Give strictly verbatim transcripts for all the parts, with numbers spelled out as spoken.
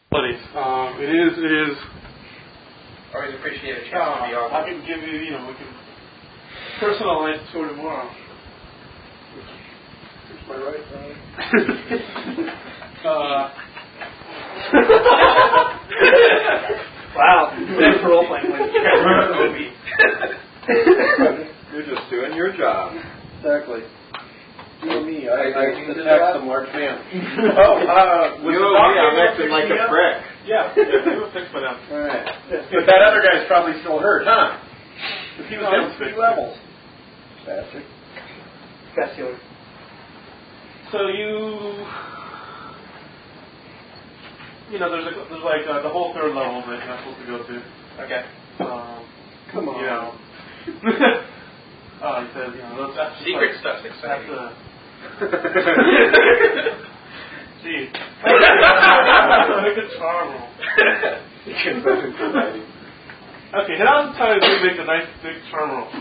Um, it is, it is. Always appreciate a chance Uh, to be on. I can give you, you know, we can personalize it sort of tomorrow. Here's my right side. uh, wow, that's role playing when you You're just doing your job. Exactly. You and me, I, I, I attack some large man. oh, uh, you know me, I'm acting like a prick. yeah, yeah, we were fixed by now. Alright. But that other guy's probably still hurt, huh? He was No, down three six. levels. Bastard. Cassian. So you, you know, there's a, there's like uh, the whole third level that you're not supposed to go to. Okay. Um, Come on. You know. uh, he says, you know, that's just Secret like, stuff's exciting. That's a, Gee. Make a charm roll. Okay, head out and tell you to make a nice big charm roll.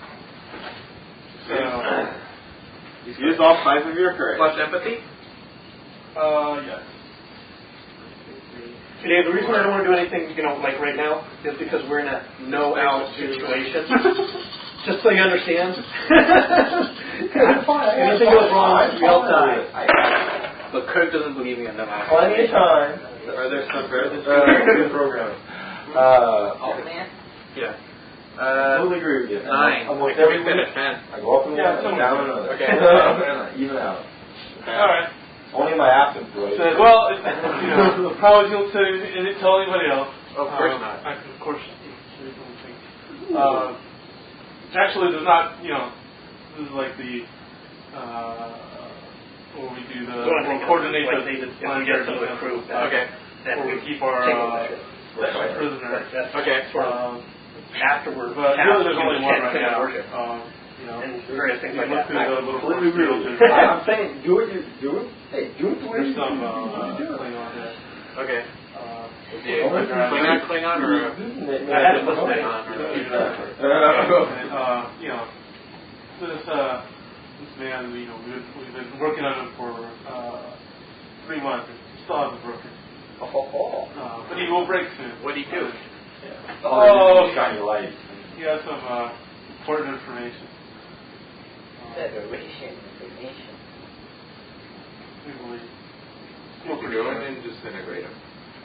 So, Use all five of your courage. Plus empathy? uh, yes. Today, the reason I don't want to do anything, you know, like right now, is because we're in a no-out situation. Just so you understand. Anything goes wrong, we all die. But Kirk doesn't believe me on that. Plenty of time. Are there some further Uh, program. Uh, Oh man. Yeah. I totally agree with you. Nine. I'm like Can we every finish week. ten? I go up and Yeah, down, some down of another. Okay. Even out. Alright. Only my absence, right? Said, well, it, you know, probably don't say any, tell anybody else. Oh, of course um, not. I, of course. Uh, actually, there's not, you know, this is like the, uh, where we do the, we'll coordinate the, the crew. Okay. where we keep our, uh, prisoners. Okay. Um, Afterward, but really there's only one right now. Worship. Um, you know, And various things you like look that. through the little Completely field, agree. there's, I'm saying, do it, you do it. Hey, do it the way there's you some, do uh, it. Klingon there. Okay. Uh, Yeah. Klingon, Klingon, or I I had to listen to uh, Exactly. and, uh, you know, this uh, this man, you know, we've, we've been working on him for uh, three months. And still hasn't broken. Uh, but he will break soon. what do you do? Oh, shiny light. He has some uh, important information. Federation information. We believe. What we're doing and disintegrate them.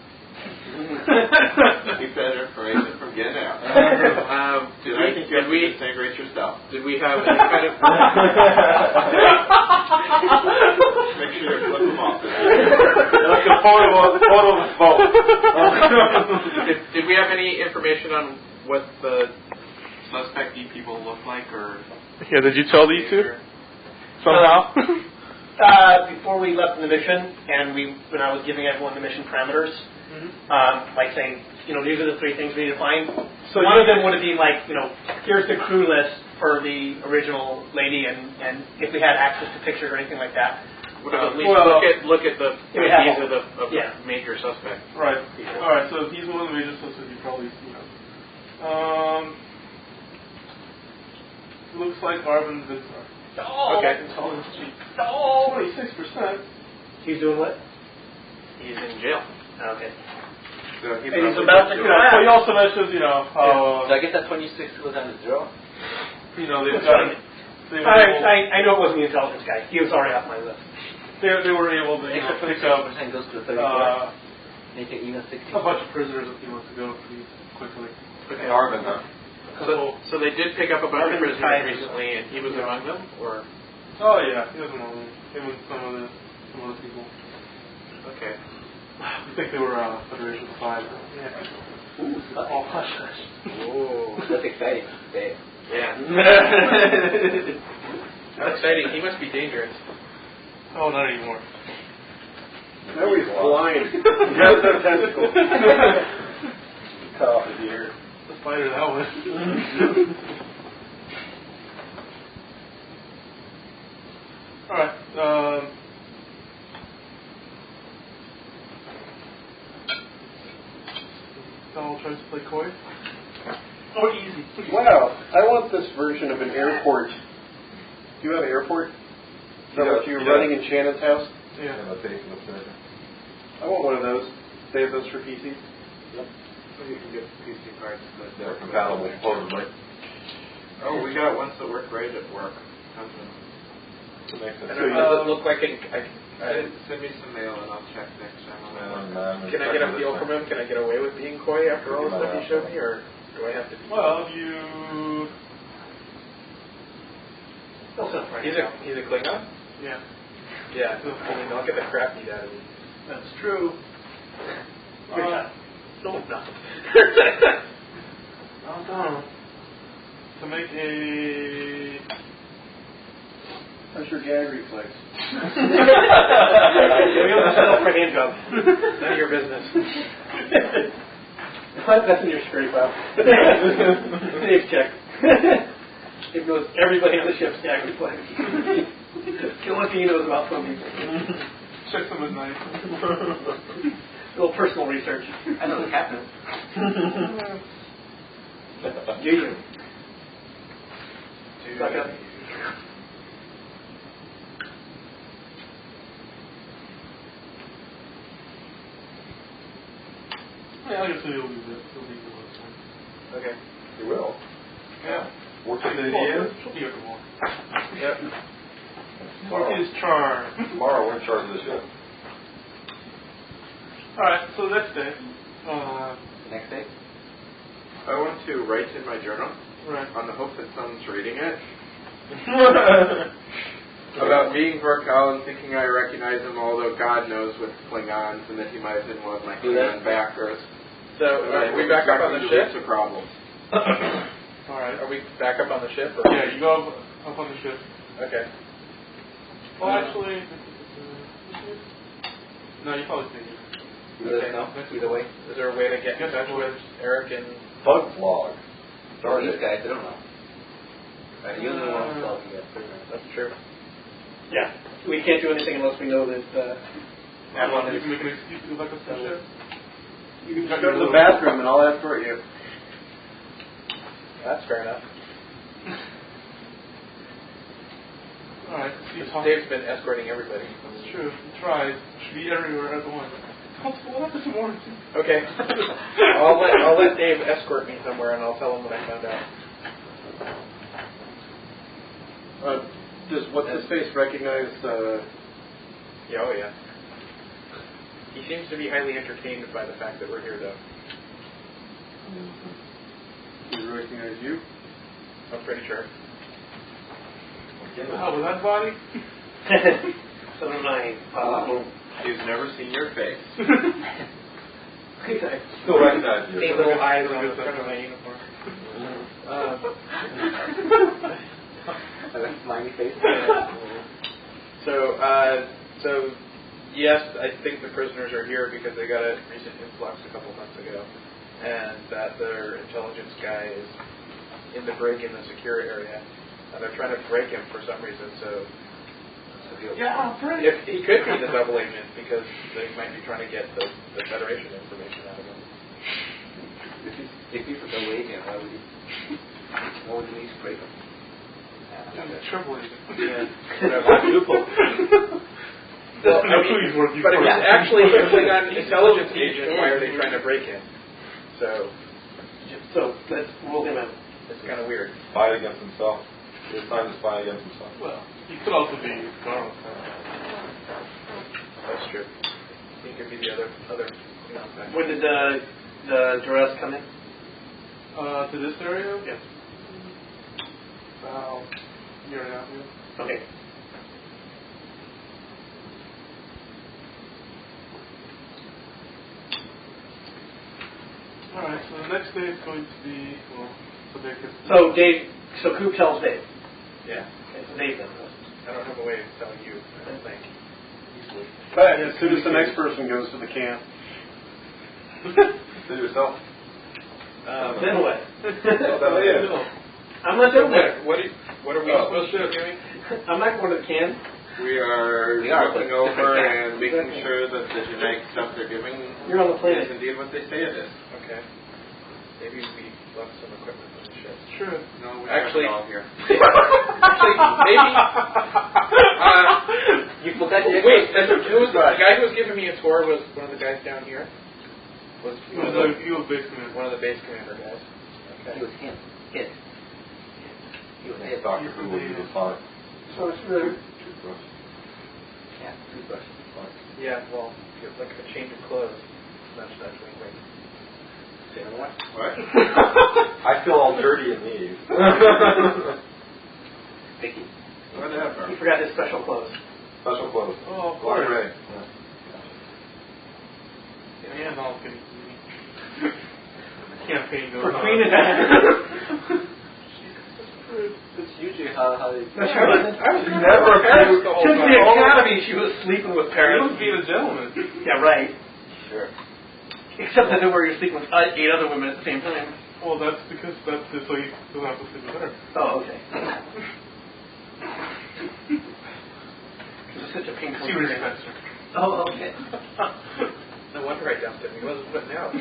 Keep that information from getting out. Um, did I we, think you did have we, to disintegrate yourself. did we have any kind of... Make sure you flip them off. Like a photo of, photo of us both. did, did we have any information on what the suspect people look like, or... Yeah, did you tell these two? Somehow? Uh, before we left the mission, and we, when I was giving everyone the mission parameters, mm-hmm. um, like saying, you know, these are the three things we need to find. So one of them would have been like, you know, here's the crew list for the original lady, and, and if we had access to pictures or anything like that. Would have Um, at least well, look at look at the we have these all- are the of yeah. the major suspect. Right. All right. So if he's one of the major suspects, you probably, you know. Um, looks like Arvin Vitzar. Oh, Okay. Intelligence chief. oh. Twenty-six percent. He's doing what? He's in jail. Okay. So he And he's probably about to did You know, so he also mentions, you know, how So I guess that twenty-six was on the zero. you know they've That's got. right. They were I, able, I, I know it wasn't the intelligence guy. He was already off my list. they, they were able to you know, Extra pick twenty-six up percent goes to thirty-four. uh, Make it even sixty. a bunch of prisoners a few months ago pretty quickly. Okay. Arvin, huh? So, so they did pick up a bunch of Arvin prisoners Titus. recently, and he was Yeah. among them, or Oh yeah, he was among them. Him and some of the some other people. okay. I think they were uh, Federation Five. Yeah. Ooh, Oh hush hush. Oh, that's exciting. Okay. yeah. How exciting! He must be dangerous. Oh, not anymore. Now he's blind. He has no tentacles. Cut off his ear. The spider that was. All right. Um, Donald tries to play coy. Oh, easy. Wow, I want this version of an airport. Do you have an airport? Is that Yeah, what you were yeah. running in Shannon's house? Yeah. I want one of those. save those for P Cs? Yep. So you can get P C parts that They're compatible, supposedly. Oh, we got ones that work great at work. Something. To make sense. So you- Does it look like I, I, I Send, send me some mail and I'll check next time. on that. And, um, can I get a feel from him? Can I get away with being coy after all the stuff he showed me, or do I have to? Be Well, you. They'll send Frank He's a out. he's a Klingon. Yeah. Yeah, I mean, I'll get the crap beat out of him. That's true. Good Uh, shot. No, no. I don't know. To make a. That's your gag reflex. You have a for hand job. None of your business. That's in your security file. Dave check. It goes everybody on the ship's gag reflex. The only thing he knows about some people. Check them at night. A little personal research. I know the captain. Do you? Suck up. Yeah, I guess he'll leave it. He'll leave it last time. Okay. You will. Yeah. Work at the Well, end. she'll be here tomorrow. Yep. What is charm? Tomorrow we're in charge of the ship. Alright, so the next day. Uh, Next day? I want to write in my journal right. on the hope that someone's reading it. About meeting Vorkal and thinking I recognize him, although God knows with Klingons, and that he might have been one of my Klingon backers. So uh, we back up on the ship. To problems. Alright. Are we back up on the ship? Or? Yeah, you go up, up on the ship. Okay. Well, actually. No, you probably think it. You let us know, either way. Is there a way to get in touch with Eric and... Bug log. Or Darn these it. guys, I don't know. Uh, you're the one who's talking yet. That's true. Yeah. We can't do anything unless we know that. Uh, I don't know, you can make an excuse to go back up to the ship. you can just go to the bathroom and I'll escort you. That's fair enough. Alright, see, talk. Dave's been escorting everybody. That's true. Try. Should be everywhere at the once. What happened to more? Okay. I'll let I'll let Dave escort me somewhere, and I'll tell him what I found out. Uh, does what's his face recognize? Uh, Yeah, oh yeah. He seems to be highly entertained by the fact that we're here, though. does he recognize you? I'm pretty sure. What the hell was that body? So am I. Uh, He's never seen your face. Still recognize you. Eight little eyes on the front of my uniform. Um, And a smiley face. so, uh, so yes, I think the prisoners are here because they got a recent influx a couple months ago, and that their intelligence guy is in the brig in the secure area, and they're trying to break him for some reason. So, Yeah, great. if he could be the double agent, because they might be trying to get the, the Federation information out of him. If he's, if he's a double agent, why would he? Why would he break him? Triple agent. Yeah, quadruple. Well, I mean, but if he's actually a Klingon intelligence agent, why are they trying to break him? So, so let's rule him out. it's kind of weird. Fight against himself. It's time to fight against himself. Well, he could also be Garland. That's true. He could be the other other. You know, guy. When did the the Duress come in? Uh, to this area? Yeah. About a year and a half ago. Okay. Alright, so the next day is going to be, well, so they could... So Dave, so Coop tells Dave. Yeah. Okay, so Dave then. I don't have a way of telling you. I don't think. Easily. But as soon as the next person goes to the camp, Do yourself. Um, then what? Oh, yeah. I'm not doing that. What, what, are, what are we Oh. supposed to be doing? I'm not going to the can. We are We are, looking but over different and making sure that the genetic stuff they're giving You're on the is planet. indeed what they say it is. Okay. Maybe we left some equipment on the ship. Sure. No, we Actually- have it all here. Actually, maybe. Uh, You forgot your wait, that's, who was the, the guy who was giving me a tour was one of the guys down here. Was He one was, of a, the he was base commander. one of the base commander guys. He was him. Hit. He was hit. Doctor Who would be the fun. So it's really, Toothbrush. Yeah, toothbrush. Yeah, well, it's like a change of clothes. That's that's wing wing. What? I feel all dirty in these. Vicky. He forgot his special clothes. Special clothes. Oh, of course. Lingerie. Yeah, no, I'm kidding. Campaign goes For on. Queen Adventure. That's usually how, how they... That's right. I was Never a Paris the whole Since time. the academy, she was sleeping with He parents. was being a gentleman. Yeah, right. Sure. Except that where you're sleeping with uh, eight other women at the same time. Well, that's because that's just so you don't have to sleep with her. Oh, okay. It was such a painful She experience. respects her. Oh, okay. No wonder I dumped him. He wasn't putting out.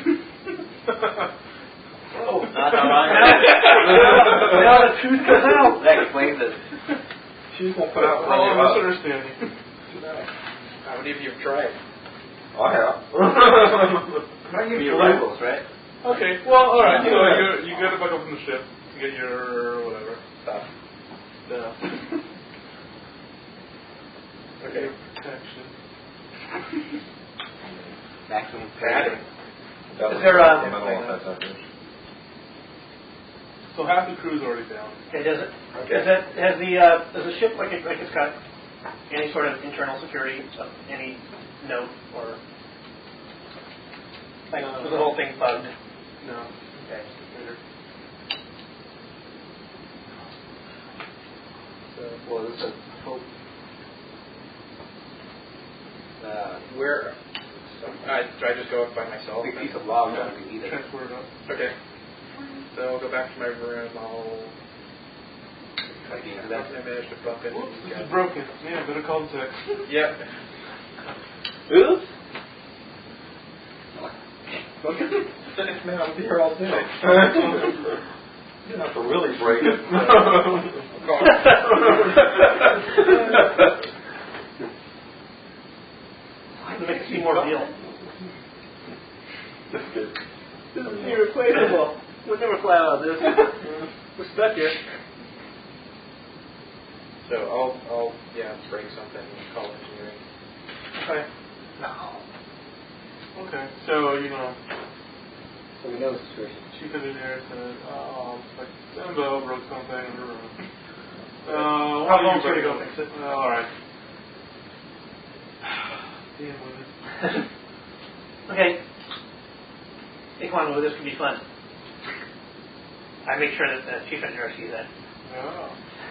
Oh, Not how I now, now the truth comes out. That explains it. She's gonna put out Oh, one of us. misunderstanding. How many of you have tried? I have. Your rifles, right? Okay, well, alright, so you you get it back up from the ship to get your whatever stuff. Yeah. Okay, protection. Maximum Padding. Is there a- So half the crew's already down. Okay, does it? Okay. Does that has the uh, does the ship like it like it's got any sort of internal security, of any note or like Uh, was the whole thing bugged? No. Okay. So, well, this is a hope. Uh, Where? So, uh, do I just go up by myself? big piece of log on the either. Transport it up. Okay. So I'll go back to my room. I'll. Like you do How that. can I manage to bump into Whoops, these this guys? is broken. Yeah, better call the tech. Yep. Oops. Man, I'll be here all day. You don't have to really break it. It makes me more real. This is good. This is irreplaceable. We'll never fly out of this. We're stuck here. So I'll, I'll, yeah, break something and call engineering. Okay. No. Okay, so, you know, So we know the situation. chief engineer said, oh, like, Simbo broke something in her room. Uh, How long should we go fix it? Uh, alright. Damn women. Okay. Hey, come on, well, this could be fun. I make sure that the chief engineer sees that. Oh.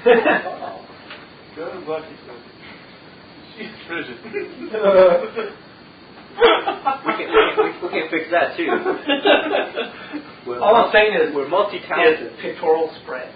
Good luck, he said. She's frigid. We can, we, can, we can fix that too. We're All I'm saying is, we're multi-talented. is pictorial spread.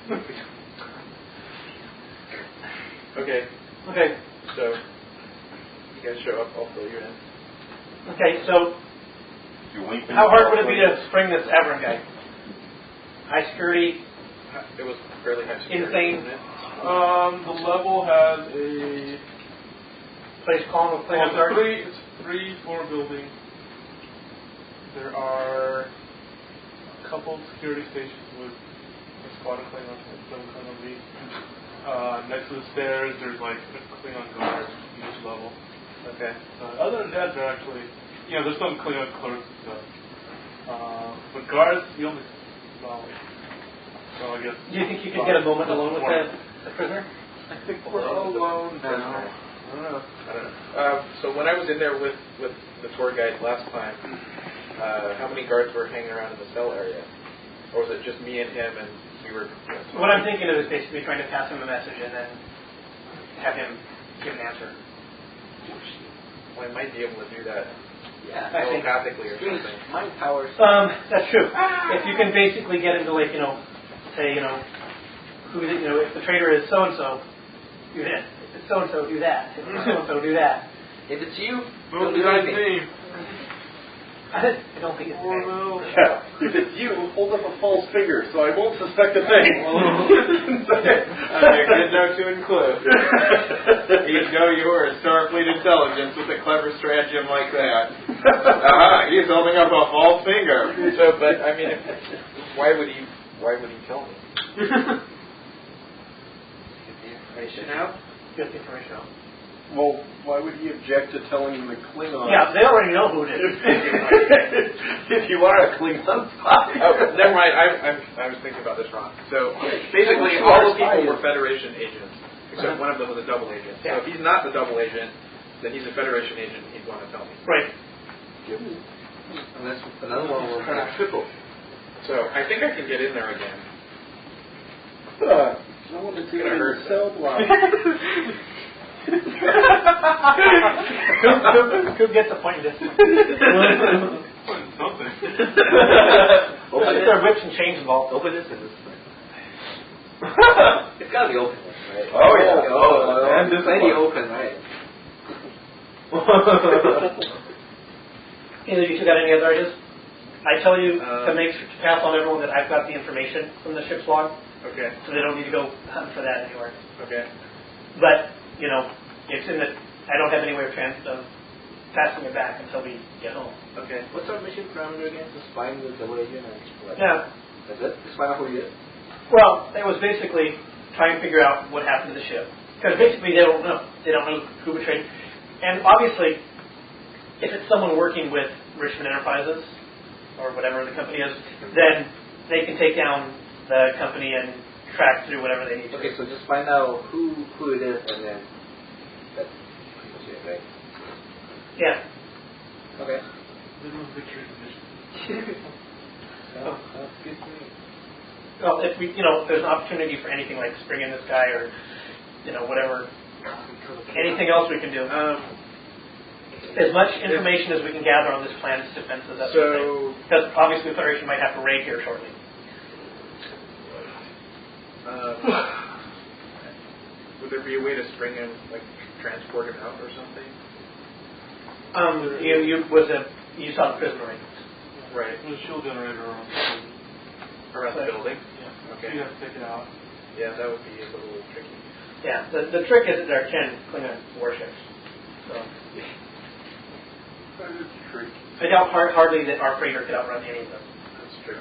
Okay. Okay. So you guys show up. I'll fill you in. Okay, so You wink and how you hard fall would it be asleep. to spring this Avern guy? High security, It was fairly high security. insane, Wasn't it? Um, the level has a place calm with well, Klingon it's guards. three, it's three floor building. There are a couple security stations with a squad of Klingons and some Klingon lead. Uh, next to the stairs, there's like a Klingon guard in each level. Okay. Uh, other than that, they're actually, you know, there's some Klingon clerks and stuff. Uh, but guards, you only, well, so I guess. Do you think you could get a moment alone with the, the prisoner? I think we're alone now. I don't know. I don't know. Uh, so when I was in there with, with the tour guide last time, uh, how many guards were hanging around in the cell area? Or was it just me and him and we were... You know, What I'm thinking of is basically trying to pass him a message and then have him give an answer. well, I might be able to do that Yeah. I think- telepathically or Strange something. mind powers. Um, that's true. If you can basically get him to, like, you know, say, you know, who, you know, if the trader is so and so, do this. If it's so and so, do that. If it's so and so, do that. If it's you, Move don't do behind anything. me. I don't I don't think it's Or okay. no. Yeah. If it's you, hold up a false figure so I won't suspect a thing. That'd be a good note to include. He'd know you were a Starfleet intelligence with a clever stratagem like that. Aha, he's holding up a false finger. But I mean, if, why would he? Why would he tell me? Information out. Get the information out. Well, why would he object to telling the Klingon? Yeah, they already know who it is. If you are a Klingon spy. Oh, never mind. I, I'm, I was thinking about this wrong. So basically, all the people were Federation agents, except one of them was a double agent. So Yeah. if he's not the double agent, then he's a Federation agent. And he'd want to tell me. Right. Unless another one will have triple. So I think I can get in there again. Uh, no one is It's gonna hurt. the cell block. Could get the point this one. Something. Open Is it. there whips and chains involved? Open this and this. It's got to be open, right? Oh, yeah. Oh, And this plenty one. open, right? Either of you two got any other ideas? I tell you Uh, to make sure to pass on everyone that I've got the information from the ship's log, Okay. so they don't need to go hunting for that anywhere. Okay. But, you know, it's in the, I don't have any way of, trans, of passing it back until we get home. Okay. What's our mission parameter again? Just find the double agent and what? Yeah. That's it? Just find out who he is? Well, it was basically try and figure out what happened to the ship. Because basically they don't know. They don't know who betrayed. And obviously, if it's someone working with Richmond Enterprises, or whatever the company is, then they can take down the company and track through whatever they need to. Okay, so just find out who who it is and then that's pretty much it, right? Yeah. Okay. Little victory mission. Oh, that's good to me. Well, if we, you know, if there's an opportunity for anything like springing this guy or, you know, whatever, anything else we can do. Um, As much information as we can gather on this planet's defenses, that's the thing. so, Because obviously the Federation might have to raid here shortly. um, would there be a way to spring him, like transport him out or something? Um, you, you was a you saw the prison ring. Right. There's a shield generator around the building. Around the building? Yeah. Okay. You have to take it out. Yeah, that would be a little tricky. Yeah. The the trick is that there are ten Klingon warships. So That is tricky. I doubt hard, hardly that our freighter could outrun any of them. That's true.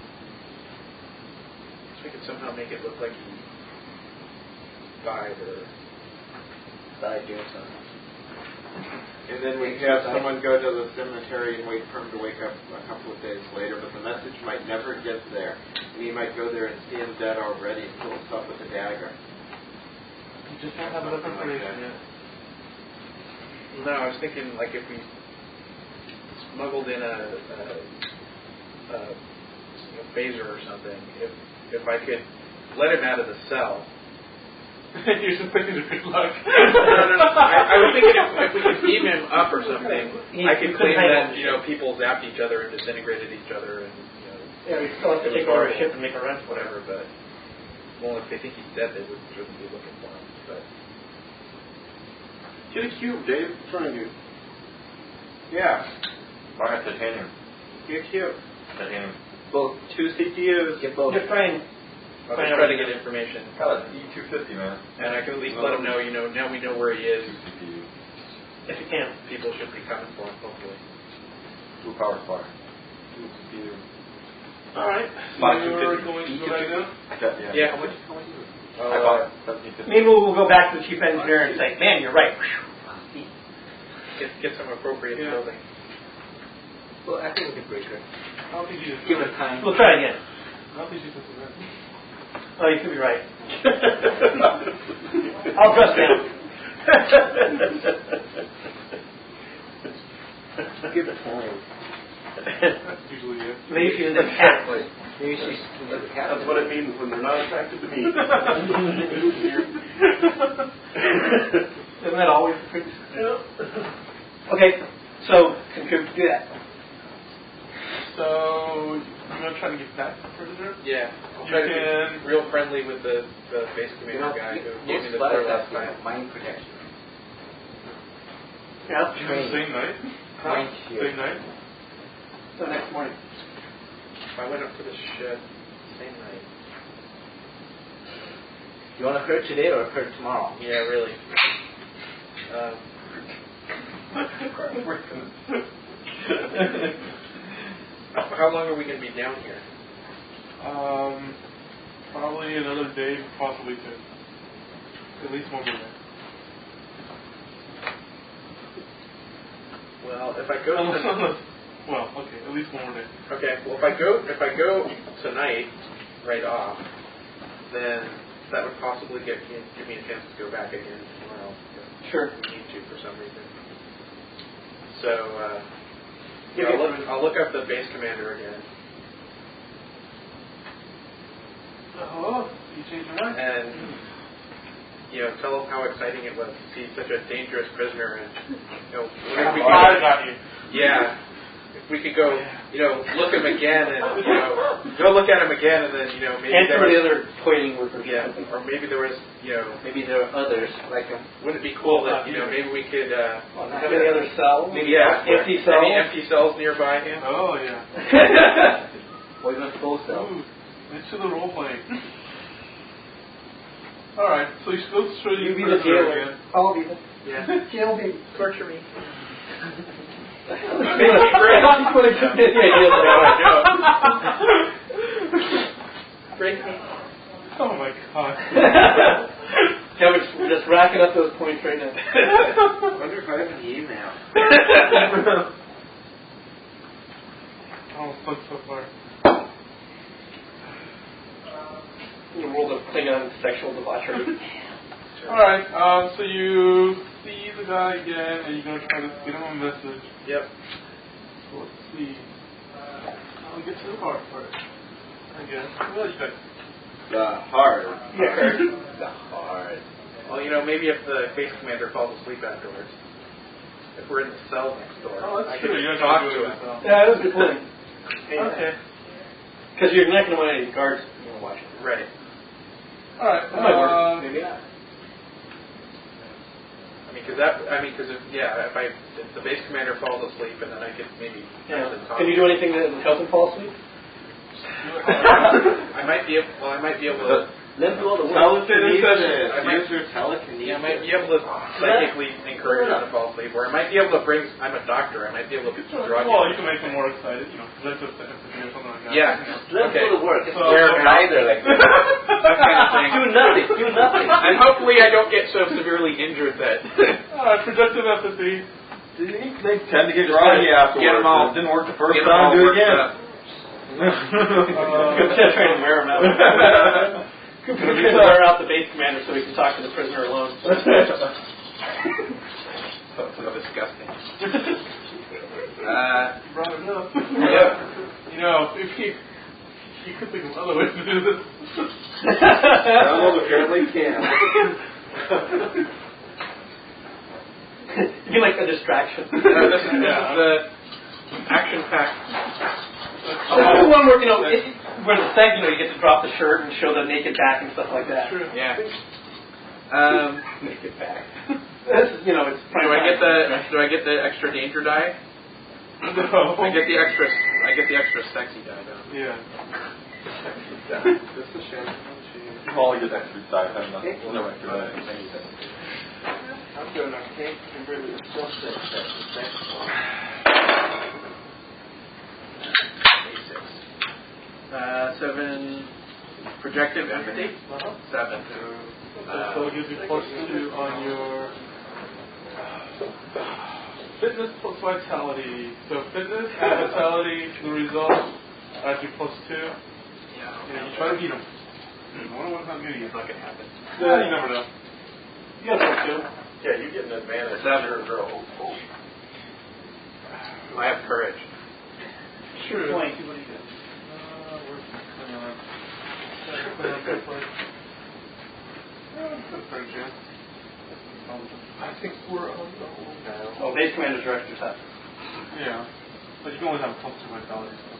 So we could somehow make it look like he died or... Died doing something. And then we have someone go to the cemetery and wait for him to wake up a couple of days later, but the message might never get there. And he might go there and see him dead already and kill himself with a dagger. You just don't have enough Something like information that. yet. No, I was thinking like if we smuggled in a, a, a, a phaser or something, if if I could let him out of the cell. You're just putting the good luck. no, no, no. I, I was thinking if, if we could beam him up or something, He- I could he couldn't claim hang that on. you know people zapped each other and disintegrated each other and you know Yeah, we still have to take over a ship and make a run for it. whatever. But well, if they think he's dead, they would, shouldn't be looking for him. But Get a cube, Dave. What's wrong with you? Yeah. Buy a titanium. get cute. Titanium. Both. Two C P Us. Get both. Just try and I'll just try to get information, Oh, it's E two fifty, man. and I can at least let him know. You know, now we know where he is. Two C P U. if you can. People should be coming for him, hopefully. Two power supply. Two C P U. All right. Five So two we're fifty. going to E go two back fifty? down. Yeah. Yeah. How much? How much is it? Uh, I bought it. Seventeen fifty. Maybe we'll go back to the chief engineer and say, man, you're right. Get get some appropriate Yeah. clothing. Well, I think we can break her. I don't think you just Give it time. We'll try again. I don't think you just that. Oh, you could be right. I'll trust him. Give it time. That's usually it. Maybe she's a cat. Maybe she's the cat. That's what it means when they're not attracted to me. Isn't that always the case? Okay, so computer, do that. So you want to try to get back for dinner? Yeah. I'll You try to can- be real friendly with the, the base You commander know, guy who most gave me the spies tour last have time. mind protection. Yeah. Train. Same night? Mind Same shield. night? So next morning. I went up to the shed same night. You want to hurt today or hurt tomorrow? Yeah, really. Um, how how long are we going to be down here? Um, probably another day, possibly two. At least one more day. Well, if I go, to, well, okay, at least one more day. okay. Well, if I go, if I go tonight, right off, then that would possibly get give me a chance to go back again tomorrow. Sure. If we need to for some reason. So, uh, yeah, I'll look, I'll look up the base commander again. Oh, you changed your mind? And, you know, tell him how exciting it was to see such a dangerous prisoner. And, you know, if we I could, got you. yeah, if we could go, you know, look him again and, you know, go look at him again and then, you know, maybe and there some of was, the other toiling workers. yeah, or maybe there was, you know, Maybe there are others like him. wouldn't it be cool that, you know, maybe we could, uh, Oh, not any other cells? maybe yeah, empty cells? any empty cells nearby him? Oh, yeah. Or even full cell. Ooh, into the role playing. Alright, so you still show you You be the jailer. again. I'll be the Yeah. jail me. Torture me. That's what it took me the idea that Break me. Oh my god. Kevin's just racking up those points right now. I wonder if I have an email. Oh, fun so far. In the world of Klingon sexual debauchery. Alright, um, so you see the guy again, and you're going to try to get him a message. Yep. So let's see. I'll get to the hard part. I guess. Well, you guys. The hard. Yeah. The hard. Well, you know, maybe if the base commander falls asleep afterwards. If we're in the cell next door. Oh, that's I true. can You're just talk not to doing him. it. So. Yeah, that was a good point. Okay. Because you're not going to want any guards you know, watching. Right. Alright, That might work. uh, Maybe not. I mean, because that, I mean, because if, yeah, if I, if the base commander falls asleep and then I could maybe Yeah. actually talk. Can you do anything that help him fall asleep? I might be able, well, I might be able to, Let him do all the work. Telekinesis. I might- Use your telekinesis. yeah, I might be able to psychically encourage him to fall asleep, or I might be able to bring, I'm a doctor, I might be able to drug well, him. you can make him more excited, you know, lift up the empathy or something like that. Yeah. Let him Okay. do the work. It's So- where Wear neither, like That kind of thing. do nothing. Do nothing. And hopefully I don't get so severely injured that Alright, projective empathy. They tend to get groggy afterwards. Get 'em all- It didn't work the first get 'em all time, do it worked again. up. Just trying to wear him out. Wear out the base commander so we can talk to the prisoner alone. So disgusting. Uh, You brought it up. yeah. You know, if you, you could think of other ways to do this. Donald apparently can. Be like a distraction. Uh, this is Yeah. the action pack. That's the one where, you know, it, where the second, you know, you get to drop the shirt and show the naked back and stuff like that. True. Yeah. Um, Naked back. This is, you know, it's do I get the do I get the extra danger die? No. I get the extra I get the extra sexy die though. Yeah. This is shame. All get extra side. I'm not. We'll never do anything. I'm doing okay. I'm really just sick. That's the second one. Uh, seven projective empathy. Uh-huh. Seven. Uh, so it gives you plus two on your fitness plus vitality. So fitness and vitality, the results are actually plus two. Yeah. And you try to beat them. I wonder what I'm going to get. It's not gonna happen. Yeah, you never know. You got plus two. Yeah, you get an advantage. Seven. You're a girl. I have courage. Sure. Point. What do you get? Uh, where's my Klingon? Klingon, good place. Yeah, that's a fair chance. I think we're on the whole now. Oh, base commanders are extra tough. Yeah. But you can always have plus two vitality, so.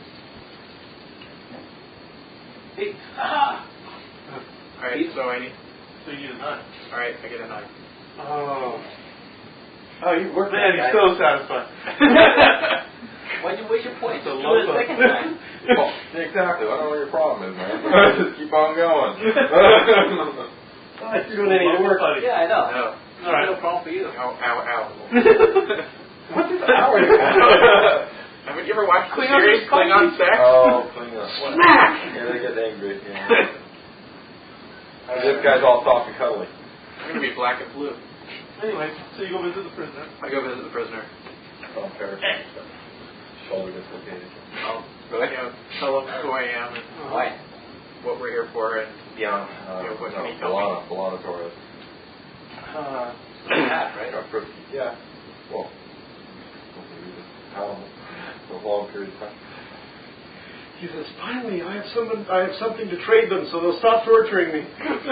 Eight. Ah! Alright, so I need So you get a nine. alright, I get a nine. Oh. Oh, you worked Man, that he's guy. so satisfied. Why'd you waste your points? It's a Do lump it a sum. second time. Well, exactly. I don't know what your problem is, man. Just keep on going. Oh, you're doing any work. Yeah, I know. No. All right. No problem for you. Ow, ow, ow. What is hour? I mean, Have you ever watched the Klingon series just Klingon Sex? Oh, Klingon. Smack! Yeah, they get angry. Yeah. This guy's all soft and cuddly. I'm going to be black and blue. Anyway, so you go visit the prisoner. I go visit the prisoner. Oh, parachute. Shoulder dislocated. I'll you know, tell him who I am and Why? what we're here for, and Yeah. Yeah, Uh, what no, can he tell me? Balana, Balana Torres. Uh, Hat, right? Uh, for, yeah. Well, hopefully we just have him for a long period of time. He says, finally, I have someone, I have something to trade them, so they'll stop torturing me.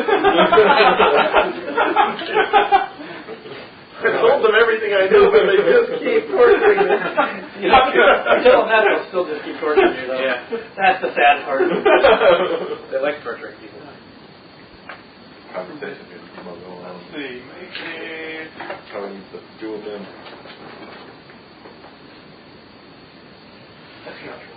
I told them everything I knew, but they just keep torturing me. You know, you tell them that, they'll still just keep torturing you, though. Yeah. That's the sad part. they like torturing people. Conversation here. Come on, go on. let's see. Make a... How we need to do with them. That's not true.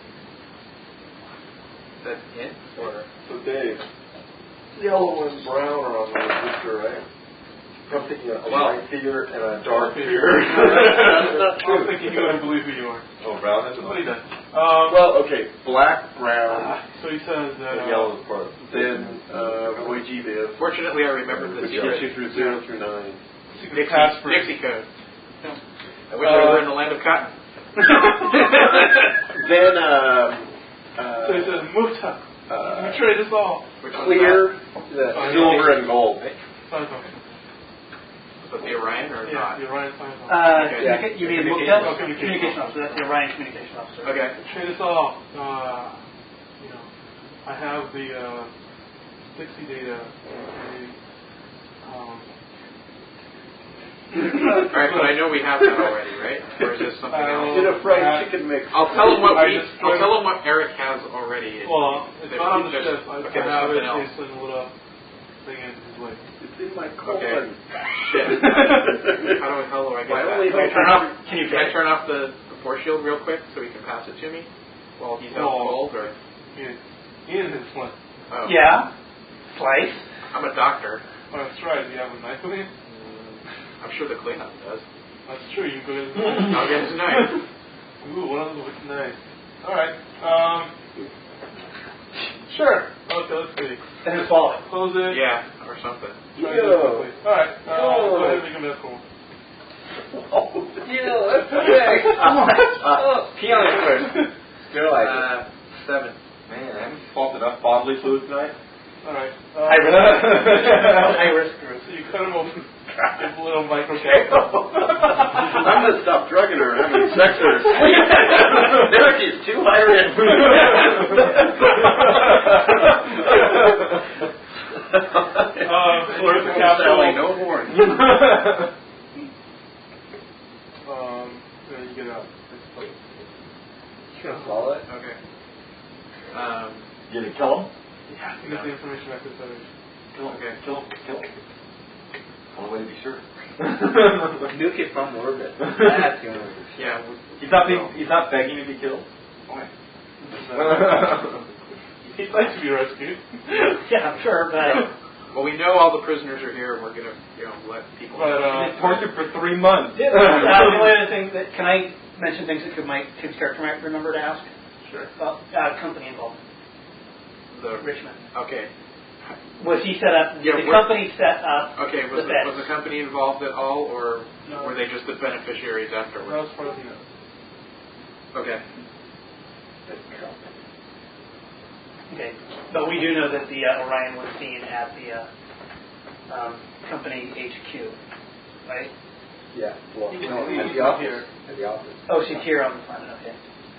That's it? Or So Dave, yellow and brown are on the register, right? I'm thinking a Well- light fear and a dark fear. That's not true. I'm thinking you wouldn't believe who you are. Oh, brown is it? But he does. Um, Well, okay, black, brown, so he says that... and Uh, yellow is part. Then uh, Boy G Viv, fortunately, I remember which the gets secret you through zero through nine. secret Dixie, password. Dixie code. I wish I were in the land of cotton. Then um, uh, So he says, Muta, uh, you trade us all. Which one's clear, that? Fine. silver, and gold. Sign something. But the Orion or Yeah, not? the Orion signs on. Uh, Okay. communica- you mean Communication Muktel? officer. Communication officer. That's the Orion communication officer. Okay. Trade us all. Uh, you know, I have the uh, Dixie data. The, um, Alright, but I know we have that already, right? Or is this something I else? will- Did a fried uh, chicken mix. I'll tell him what I we, just- I'll tell him what Eric has already. well, it's There- not on the there's- ship. I, okay, I there's have it. something else. It's in a little thing in his way. It's in my Okay. colon. Shit. How do I, how do I get Why that? only Can I if I turn have- off, can you, can I turn off the, the force shield real quick so he can pass it to me while he's out Oh. cold, or? Ian, Ian has one. Oh. Yeah. Slice. I'm a doctor. Oh, that's right. Do you have a knife with you? I'm sure the Klingon does. That's true. You can go get his knife. I'll get his knife. Ooh, one of those wicked knives. All right. Um. Sure. Okay. Let's see. And then swallow it. Close it. Yeah, or something. Try to do it quickly. All right. Uh, Oh. Go ahead and make a medical. Oh, yeah, that's big. Uh, pee on it first. Sterilize it. Uh, seven. Man, I haven't swapped enough bodily fluid tonight. All right. Uh, High risk. High risk group. So you cut him open. Give a little microcapsule. I'm gonna stop drugging her and having sex with her. There she's too high risk. Uh, so there's the capsule. Sally, no horn. Um, then you get out. Swallow it? Okay. Um, You gonna kill him? Yeah, you get the information back to the Federation. Kill him. Okay. Kill him. Kill him. Only way to be sure. Nuke it from orbit. That's the only way. yeah. He's not being, he's not begging to be killed. Why? He'd like to be rescued. Yeah, I'm sure, but Well, we know all the prisoners are here, and we're gonna, you know, let people. But, know. uh, Tortured for three months. uh, the only other thing that can I mention things that could my kid's character might remember to ask Sure. about uh, company involvement. the Richmond. Okay. Was he set up? Yeah, Did the we're- company set up? Okay. Was the the, beds? was the company involved at all, or No. were they just the beneficiaries That afterwards? was part of the note. Okay. Okay, but we do know that the uh, Orion was seen at the uh, um, company H Q, right? Yeah. Well, You can no, see at it the office. here. At the office. Oh, she's here on the planet. Okay.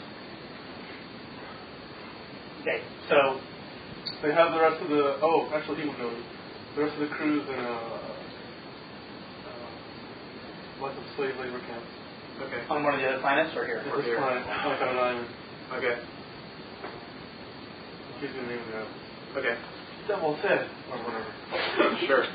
Okay, so They have the rest of the. Oh, actually, he would know. The rest of the crews in a. Uh, like a slave labor camp. Okay. on one of the other planets or here? At Or this here. planet, like on an island. Okay. Gives you the name of the island. Okay. Devil's Head, or whatever. Sure.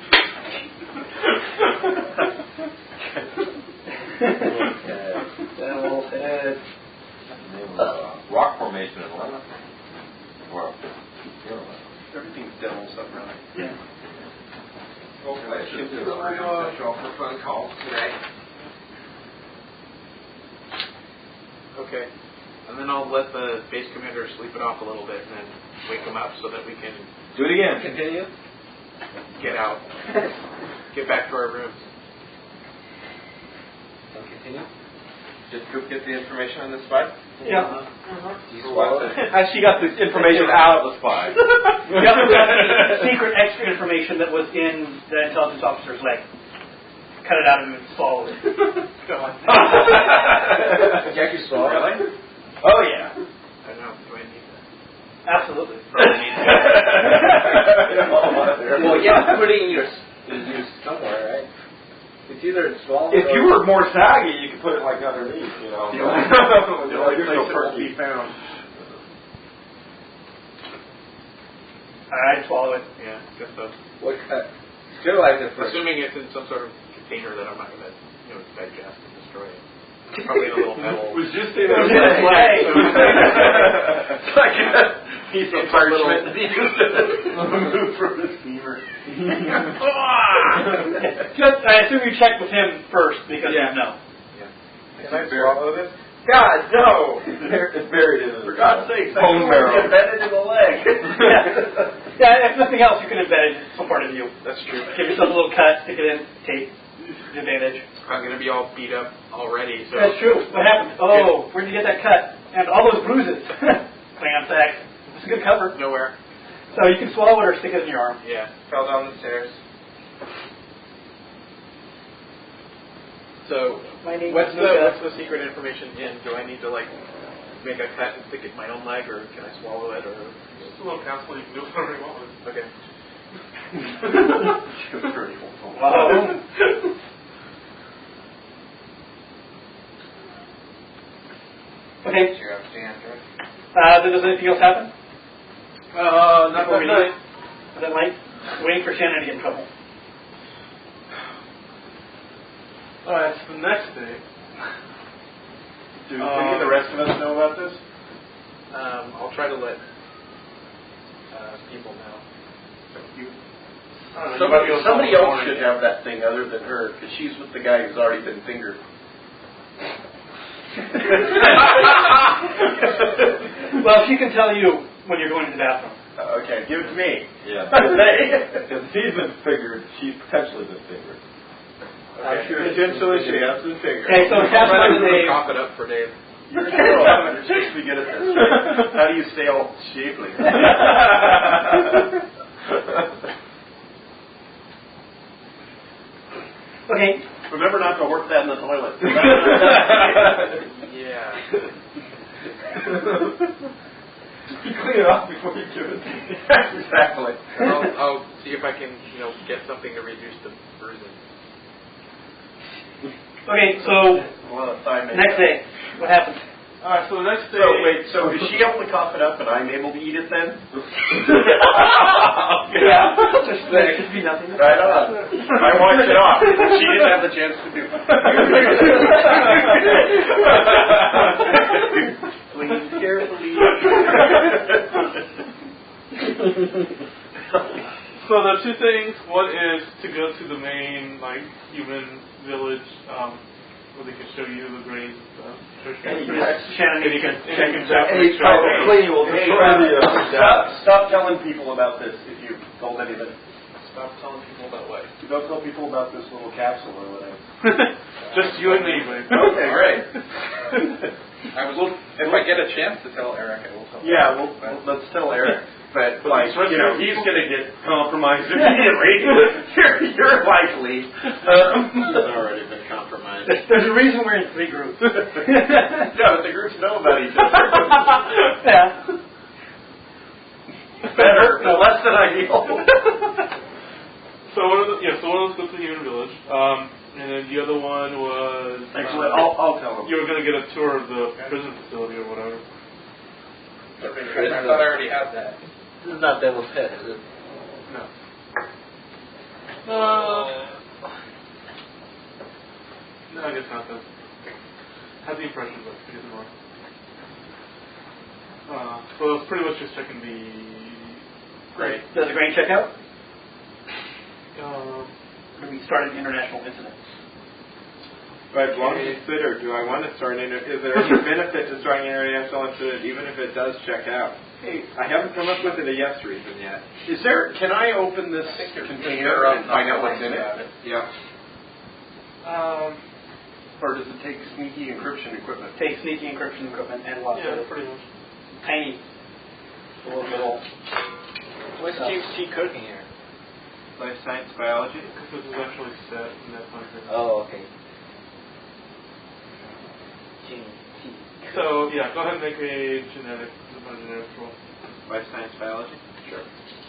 Devil's Head. Uh, rock formation in Atlanta. Well, here in Atlanta. Everything's devils up around it. Yeah. Okay, I should do a special for phone calls today. Okay. And then I'll let the base commander sleep it off a little bit and then wake him up so that we can Do it again. Continue. get out. Get back to our rooms. And continue. Did Coop get the information on the spy? Yeah. You swallowed it. As she got the information out of the spy. We got the secret extra information that was in the intelligence officer's leg. Cut it out and swallow it. Go on. Jackie swallowed it? Really? Oh, yeah. I don't know. Do I need that? Absolutely. Well, yeah, put it in your, in your somewhere, right? It's either swallowed If or... you were more saggy, you could put it like underneath, you know. The only, the only place it will be found. I'd swallow it. Yeah, guess so. What kind? Sterilize it first. Assuming it's in some sort of container that I'm not going to, you know, digest and destroy it. Probably in a little metal. was just in a Hey. It's like a piece of It's a parchment little- that he used to remove from his femur. Just, I assume you checked with him first because Yeah. you know. Can I swallow this? God, no! It's buried in his For God's sake, bone marrow. embedded in the leg. Yeah. Yeah, if nothing else, you can embed it some part of you. That's true. Give yourself a little cut, stick it in, tape, advantage. I'm going to be all beat up already, so... That's true. What happened? Oh, where'd you get that cut? And all those bruises. Clam sack. It's a good cover. Nowhere. So you can swallow it or stick it in your arm. Yeah. Fell down the stairs. So, My name what's is the, Luca. what's the secret information in? Do I need to, like, make a cut and stick it in my own leg, or can I swallow it, or... Just a little capsule, you can do whatever you want with it. Okay. Wow. Okay. Did you understand, right? Uh, then does anything else happen? Uh, not Before that we night. leave? Is that light? Waiting for Shannon to get in trouble. Alright, so the next day. Do any of the rest of us know about this? Um, I'll try to let uh, people know. So you... I don't know, Somebody, you might be somebody able to else tell should have that thing other than her, because she's with the guy who's already been fingered. Well, she can tell you when you're going to the bathroom. Uh, okay, give it to me. Yeah. Because he's been fingered, she's potentially been fingered. Okay. Potentially she has been fingered. Okay, so I'll cast try one to Dave. cough it up for Dave. You're a girl. You're supposed to be good at this. How do you stay all shapely? Okay. Remember not to work that in the toilet. Yeah. Clean it off before you give it. Exactly. I'll, I'll see if I can, you know, get something to reduce the bruising. Okay, so Well, thigh next day, what happens? Alright, so the next day. So wait, so is she able to cough it up and I'm able to eat it then? Yeah. Just, there should be nothing. Right on. I watched it off. She didn't have the chance to do it. Please carefully. So there are two things. One is to go to the main, like, human village, um, where they can show you the grains and stuff. Shannon, And you can, and you can check Hey, make sure that- probably will hey, stop, stop telling people about this if you told anybody. Stop telling people about what? Don't tell people about this little capsule or whatever. Just you and me, babe. Okay, great. I was. If I get a chance to tell Eric, I will tell. Yeah, well, well, let's tell Eric. But, like, you know, he's going to get compromised immediately. you're, you're likely. Um, He's already been compromised. There's, there's a reason we're in three groups. yeah, but the groups know about each other. Yeah. Better, but less than ideal. So one of the, yeah, so one of those goes to the human village, um, and then the other one was. Actually, uh, I'll, I'll tell him. You were going to get a tour of the prison facility or whatever. I thought I already had that. This is not Devil's Head, is it? No. Uh, no, I guess not. That had the impression, but I guess more. Uh, so it's pretty much just checking the. Great. Does the grain check out? Um, Or do we start an international incident? But long considered, do I want to start an, is there any benefit to starting an international incident even if it does check out? Hey, I haven't come up with a yes reason yet. is there? Can I open this container and find out what's in it? Yeah. Um, Or does it take sneaky encryption equipment? Take sneaky encryption equipment and lots yeah, of pretty much. tiny little little. What's Chief T cooking here? Life science biology? Because this is actually set in that time period. Oh, okay. Gene T. So, yeah, go ahead and make a genetic, a genetic roll. Life science biology? Sure.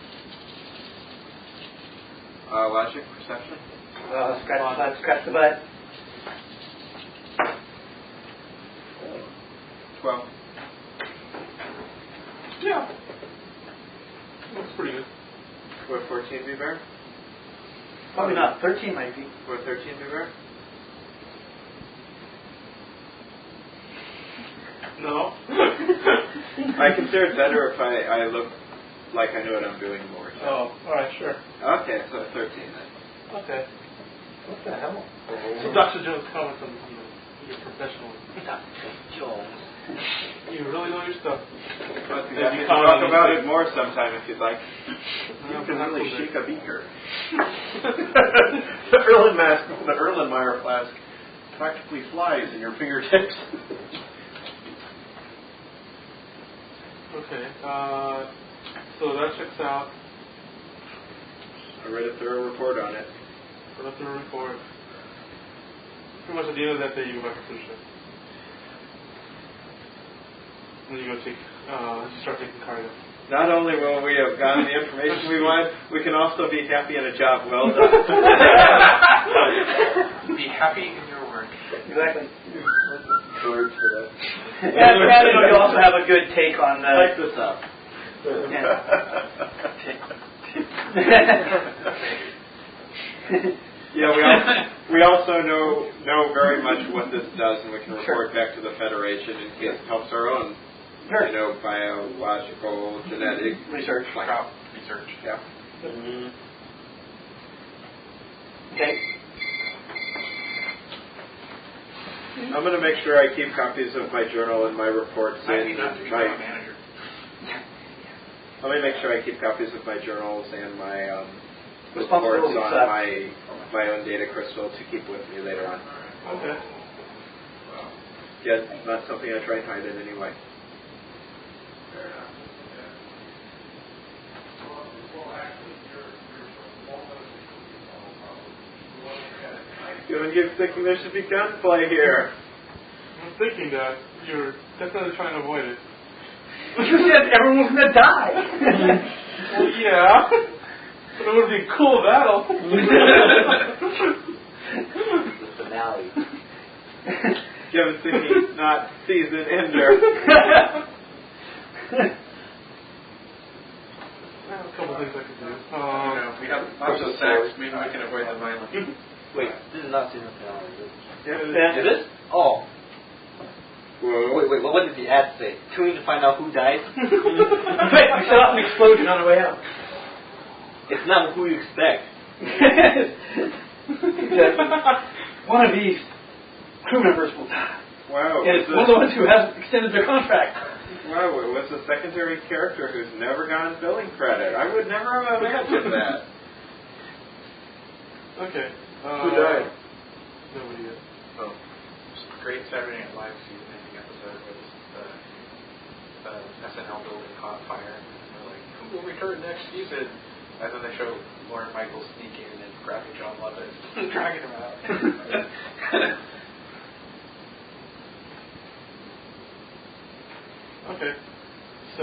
Uh, logic, perception? Uh, scratch the butt, scratch the butt. twelve. Yeah. Looks pretty good. Would fourteen be better? Probably not. Thirteen might be. Would thirteen be better? No. I consider it better if I, I look like I know what I'm doing more. Oh, alright, sure. Okay, so thirteen then. Okay. What the hell? So Doctor Jones comments on, you know, your professional. Doctor Jones. You really know your stuff. But If we you can comment talk on about these it more sometime if you'd like. You can really shake a beaker. the Erlenmeyer, the Erlenmeyer flask practically flies in your fingertips. Okay. Uh, so that checks out. I read a thorough report on it. Put up the report. Pretty much at the end of that day, you go back to the ship. And then you go take, uh, you start taking cargo. Not only will we have gotten the information we want, we can also be happy in a job well done. Be happy in your work. Exactly. Words for that. And, and you know, you also have a good take on the. Type this up. Yeah, we also, we also know know very much what this does, and we can report back to the Federation in case it helps our own, you know, biological, genetic Research. Crop research. Yeah. Mm-hmm. Okay. I'm going to make sure I keep copies of my journal and my reports Might be and not to be my. my manager. Let me make sure I keep copies of my journals and my um, reports Responsibilities, on uh, my my own data crystal to keep with me later on. Okay. Yeah, it's not something I try and hide in any way. Kevin keeps thinking there should be gunplay here. I'm thinking that you're definitely trying to avoid it. You said everyone was going to die. Well, yeah. But it would be a cool battle. The finale. Kevin's thinking not season ender. I have a couple things I could do. You Um, know, we have lots of sex. Maybe we can avoid the violence. Wait, this is not season finale, is it? Yeah. Is it? Oh. Whoa. Wait, wait, what did the ad say? Tune in to find out who died? Right, we set off an explosion on the way out. It's not who you expect. Exactly. One of these crew members will die. Wow. And it's was one of the ones who hasn't extended their contract. Wow, it was a secondary character who's never gotten billing credit. I would never have imagined that. okay. Uh, Who died? Nobody yet. Oh. Great Saturday Night Live season ending episode where the uh, S N L building caught fire. And they're like, who will return next season? And then they show Lauren Michaels sneaking in and grabbing John Lovett and dragging him out. Okay. So.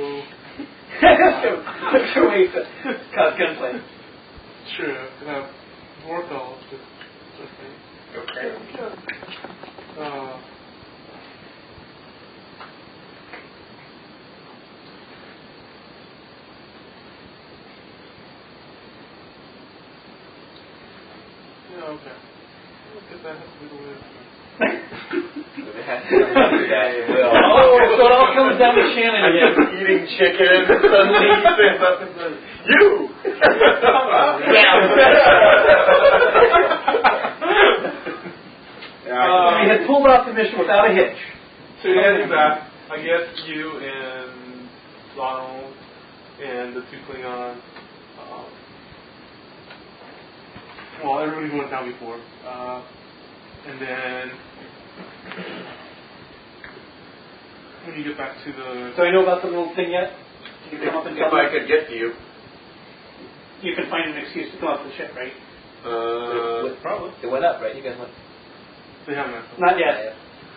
That's your way to cause gunplay. True. I have more calls. Just, just me. Okay. Uh, yeah, okay. Look at that. Has to be the way. It has to be that well. Oh, so it all comes down to Shannon again. Eating chicken, and suddenly he stands up and says, "You!" had pulled off the mission without a hitch. So you head back. I guess you and Donald and the two Klingons. Um, well, everybody who went down before. Uh, and then when you get back to the... Do I know about the little thing yet? Can you come up and tell If me? I could get to you. You can find an excuse to come up to the ship, right? Uh, It- Probably. It went up, right? You guys went. They haven't. Not yet.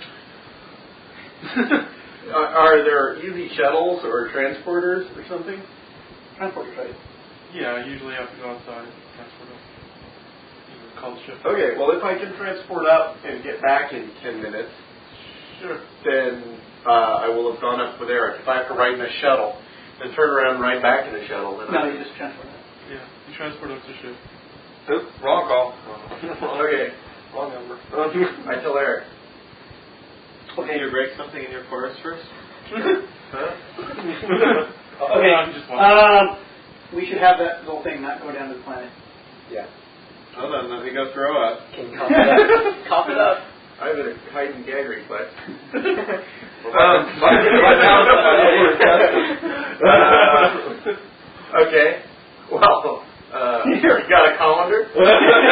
are, are there easy shuttles or transporters or something? Transporters, right? Yeah, usually I have to go outside. Transport them. You know, call the ship. Okay, well, if I can transport up and get back in ten minutes, Sure. then uh, I will have gone up with Eric. If I have to ride in a shuttle and turn around and ride back in a shuttle, then No, I... you just transport it. Yeah, you transport up to ship. Oops, wrong call. Okay, wrong number. I tell Eric. Can you break something in your forest first? Huh? Okay. I'm just walking. Um, we should have that little thing not go down to the planet. Yeah. Hold on, let me go throw up. Can you cough it up? Cough it up. I have a hide and gag request. Um, uh, okay. Well, uh, you got a colander? Oh,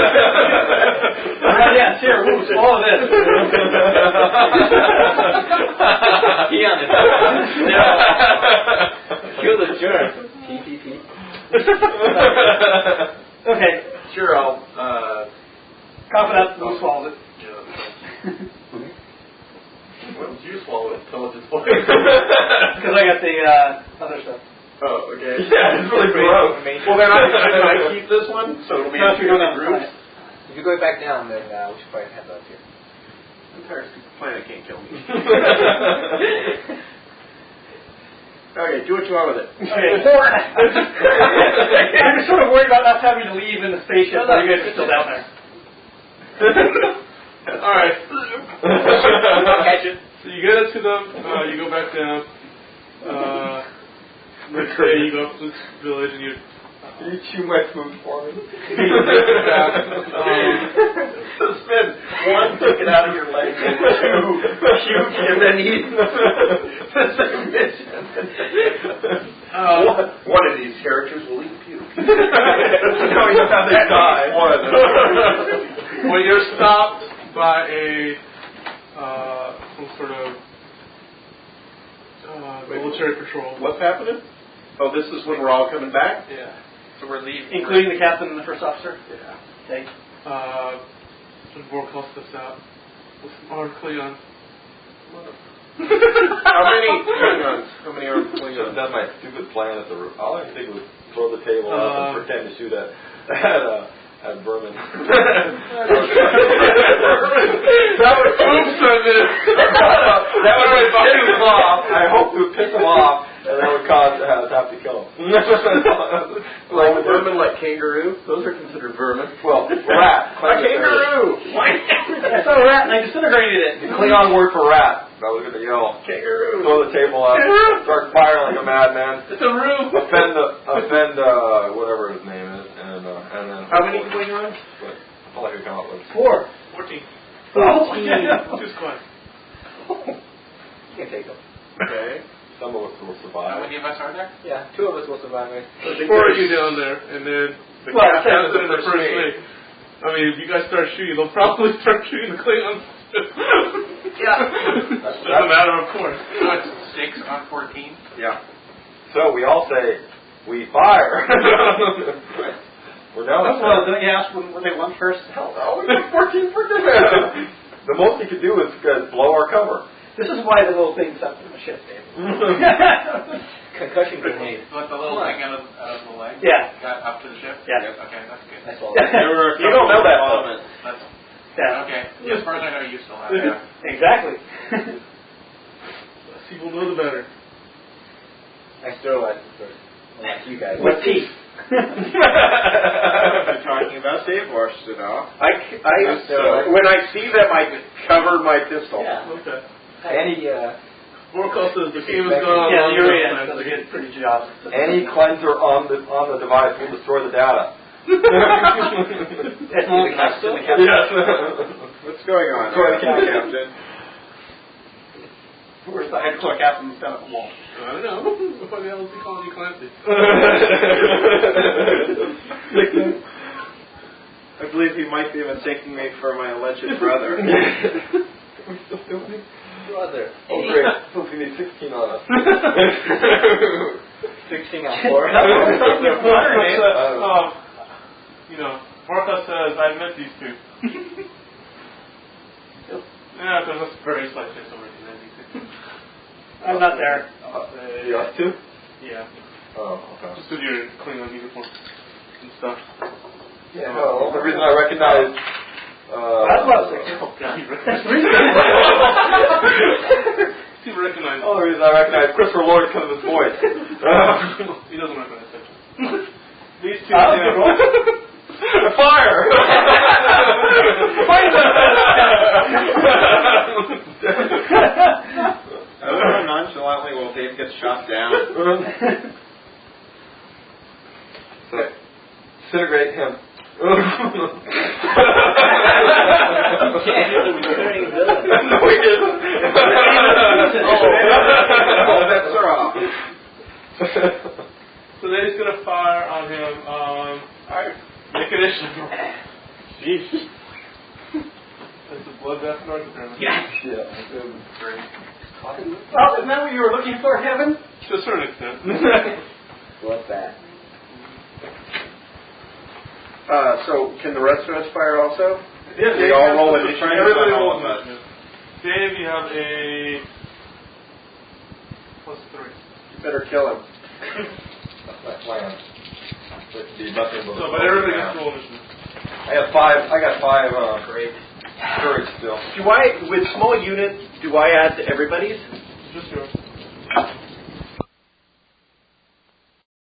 yeah, here, we'll swallow this. Pee on it. Kill the germ. Pee, pee, pee. Okay, Sure, I'll. Uh, cough it up, we'll swallow it. Why don't you swallow it until it's explained? Because I got the uh, other stuff. Oh, okay. Yeah, it's really gross. Well, then I, should I keep this one? So it'll be No, in if two you're going different down the groups? planet. If you're going back down, then uh, we should probably have those here. The entire stupid planet can't kill me. Okay, do what you want with it. Okay. I'm just sort of worried about us having to leave in the spaceship while you guys are still down there. All right. Catch it. So you get it to them. Uh, you go back down. Uh, next day you go up to this village and you. You chew my food for me. um, Suspend one, take it out of your leg, and two, puke, and then eat the same mission. uh, one, one of these characters will eat puke. Knowing how they die. One. Well, you're stopped by a uh, some sort of uh, military patrol. What's happening? Oh, this is when we're all coming back? Yeah. So we're leaving. Including the captain and the first officer? Yeah. Okay. Uh, the board calls us out with some armed Klingons. How many Klingons? How many are Should have Klingons? done my stupid plan at the roof. All I think was throw the table up Um, and pretend to shoot at at, uh, at Berman. That was oops, I missed. That would piss him off. I hope it would piss him off, and that would cause to have, have to kill him. Like vermin, like kangaroo? Those are considered vermin. Well, rat. A kangaroo! I saw a rat and I disintegrated it. The Klingon word for rat. I was going to yell. Kangaroo! Throw the table up. Start firing like a madman. It's a room. Offend the offend uh, whatever his name is, and uh, and then. How many Klingons? But that's all I could come up with. Four. Fourteen. Fourteen. Two squads. You can take them. Okay. Some of us will How survive. many of us are there? Yeah, two of us will survive. Right? Four of you down there, and then the Well, captain that's and the first mate. I mean, if you guys start shooting, they'll probably start shooting the Klingons. Yeah. It's just a matter of course. So it's six on fourteen. Yeah. So we all say, we fire. We're down. Oh, well, don't you ask when, when they won first? Hell no, we got fourteen freaking. The most you could do is uh, blow our cover. This is why the little thing's up in the ship, David. Concussion grenade. Let the little thing out of, out of the leg. Yeah. Got up to the ship. Yeah. Okay, that's good. That's all. There were a You don't know couple that, of though. elements. That's Yeah. okay. As far as I know, you still have it. Yeah. Exactly. Less people know the better. I sterilized it first. Unlike you guys. With teeth. We're talking about Dave washed it off. I, I, uh, when I see them, I cover my pistol. Yeah. Okay. Any, uh, Oracle says the game is going on. Yeah, long the Urian enough, does a so good, pretty job. Any cleanser on the on the device will destroy the data. That's the captain. Yes. What's going on? Go ahead, Captain. Captain. Where's the high school captain down at the wall? I don't know. What the hell is he calling you Clancy? I believe he might be mistaking me for my alleged brother. Brother. Oh, great. So we need sixteen on us. sixteen on four. uh, you know, Martha says, I met these two. Yeah, there's a very slight chance of recognizing. I'm not there. Uh, you us too? Yeah. Oh, okay. Just with your Klingon uniform and stuff. Yeah, no, the reason I recognize... Uh, That's about six. Oh, God, he recognized He recognized Oh, the reason I recognize Christopher Lloyd because of his voice. He doesn't recognize that. These two... I'll yeah. roll. Fire! I don't know nonchalantly while Dave gets shot down. So, disintegrate him. No, we didn't. Oh, that's off. So then he's going to fire on him. Um, Alright. Make an issue. Jeez. That's a bloodbath north apparently. Yeah. Yeah. Great. Well, isn't that what you were looking for, Heaven? To a certain extent. What's that? Uh, so can the rest of us fire also? Yes, We all roll initiative. Everybody on all rolls of us. initiative. Dave, you have a plus three. You better kill him. That's my plan. But be nothing but So, but everybody gets to roll initiative. I got five. I got five. Uh, Great. Courage still. Do I, with small unit, do I add to everybody's? Just yours.